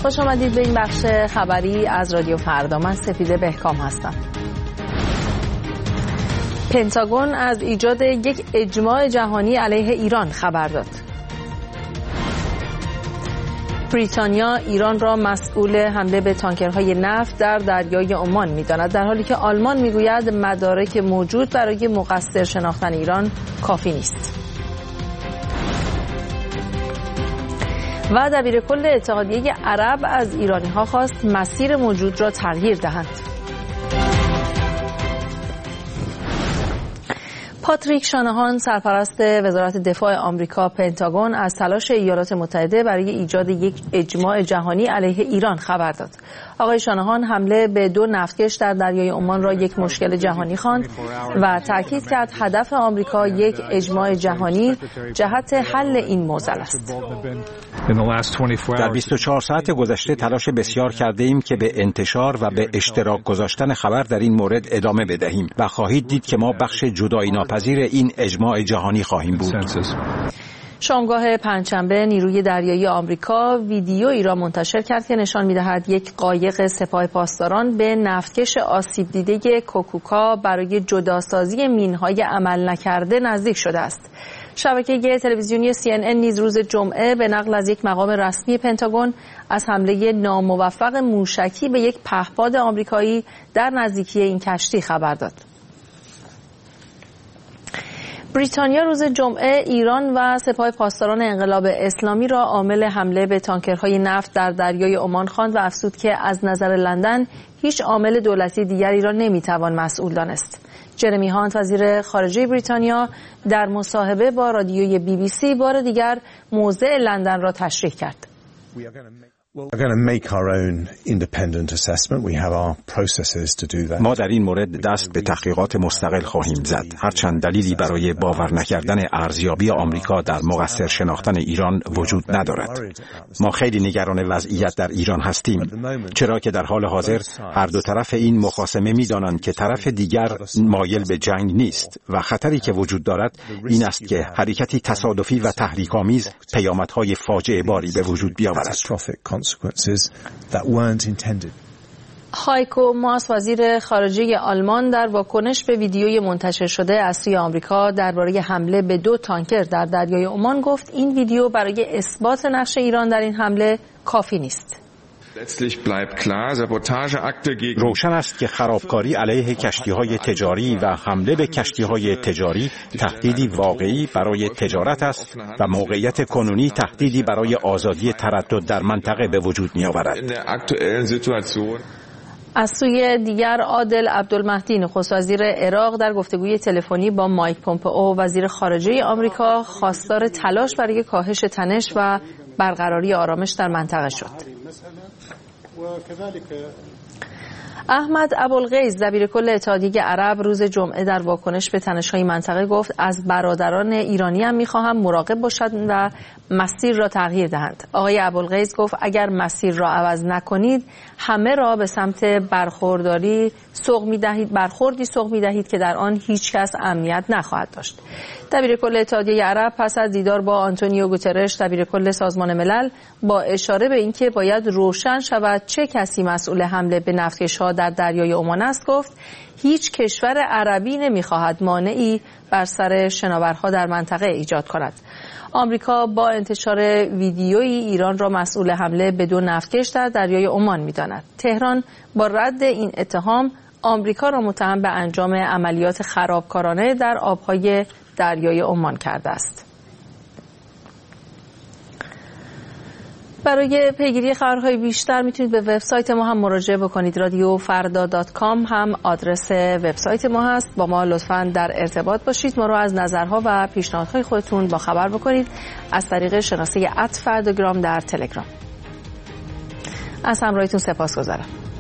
خوش آمدید به این بخش خبری از رادیو فردا. من سپیده بهکام هستم. پنتاگون از ایجاد یک اجماع جهانی علیه ایران خبر داد. بریتانیا ایران را مسئول حمله به تانکرهای نفت در دریای عمان می‌داند، در حالی که آلمان می‌گوید مدارک موجود برای مقصر شناختن ایران کافی نیست. و دبیرکل اتحادیه عرب از ایرانی‌ها خواست مسیر موجود را تغییر دهند. پاتریک شانهان، سرپرست وزارت دفاع آمریکا پنتاگون، از تلاش ایالات متحده برای ایجاد یک اجماع جهانی علیه ایران خبر داد. آقای شانهان حمله به 2 نفتکش در دریای عمان را یک مشکل جهانی خواند و تاکید کرد هدف آمریکا یک اجماع جهانی جهت حل این معضل است. در 24 ساعت گذشته تلاش بسیار کرده ایم که به انتشار و به اشتراک گذاشتن خبر در این مورد ادامه بدهیم و خواهید دید که ما بخش جدایی ناپذیر این اجماع جهانی خواهیم بود. شامگاه پنجشنبه نیروی دریایی آمریکا ویدیویی را منتشر کرد که نشان می‌دهد یک قایق سپاه پاسداران به نفتکش آسیب دیده کوکوکا برای جداسازی مین‌های عمل نکرده نزدیک شده است. شبکه تلویزیونی CNN نیز روز جمعه به نقل از یک مقام رسمی پنتاگون از حمله ناموفق موشکی به یک پهپاد آمریکایی در نزدیکی این کشتی خبر داد. بریتانیا روز جمعه ایران و سپاه پاسداران انقلاب اسلامی را عامل حمله به تانکرهای نفت در دریای عمان خواند و افزود که از نظر لندن هیچ عامل دولتی دیگری را نمیتوان مسئول دانست. جرمی هانت، وزیر خارجه بریتانیا، در مصاحبه با رادیوی BBC بار دیگر موضع لندن را تشریح کرد. ما در این مورد دست به تحقیقات مستقل خواهیم زد، هرچند دلیلی برای باور نکردن ارزیابی آمریکا در مقصر شناختن ایران وجود ندارد. ما خیلی نگران وضعیت در ایران هستیم، چرا که در حال حاضر هر دو طرف این مخاصمه می‌دانند که طرف دیگر مایل به جنگ نیست و خطری که وجود دارد این است که حرکتی تصادفی و تحریک‌آمیز پیامدهای فاجعه باری به وجود بیاورد. هایکو ماس، وزیر خارجه آلمان، در واکنش به ویدیوی منتشر شده از سوی آمریکا درباره حمله به 2 تانکر در دریای عمان گفت این ویدیو برای اثبات نقش ایران در این حمله کافی نیست. روشن است که خرابکاری علیه کشتی‌های تجاری و حمله به کشتی‌های تجاری تهدیدی واقعی برای تجارت است و موقعیت کنونی تهدیدی برای آزادی تردد در منطقه به وجود می‌آورد. از سوی دیگر عادل عبدالمهدی، نخست وزیر عراق، در گفتگوی تلفنی با مایک پومپئو وزیر خارجه آمریکا خواستار تلاش برای کاهش تنش و برقراری آرامش در منطقه شد. احمد ابوالغیث، دبیرکل اتحادیه عرب، روز جمعه در واکنش به تنش‌های منطقه گفت از برادران ایرانی هم می‌خواهم مراقب باشند و مسیر را تغییر دهند. آقای ابوالغیث گفت اگر مسیر را عوض نکنید همه را به سمت برخوردی سوق می‌دهید که در آن هیچ کس امنیت نخواهد داشت. دبیرکل اتحادیه عرب پس از دیدار با آنتونیو گوترش، دبیرکل سازمان ملل، با اشاره به اینکه باید روشن شود چه کسی مسئول حمله به نفتکش‌ها در دریای عمان است، گفت هیچ کشور عربی نمی‌خواهد مانعی بر سر شناورها در منطقه ایجاد کند. آمریکا با انتشار ویدیویی ایران را مسئول حمله به 2 نفتکش در دریای عمان می‌داند. تهران با رد این اتهام آمریکا را متهم به انجام عملیات خرابکارانه در آب‌های دریای عمان کرده است. برای پیگیری خبرهای بیشتر میتونید به وبسایت ما هم مراجعه بکنید. radiofarda.com هم آدرس وبسایت ما هست. با ما لطفاً در ارتباط باشید. ما رو از نظرها و پیشنهادهای خودتون با خبر بکنید از طریق شناسه @فرداگرام در تلگرام. از همراهیتون سپاسگزارم.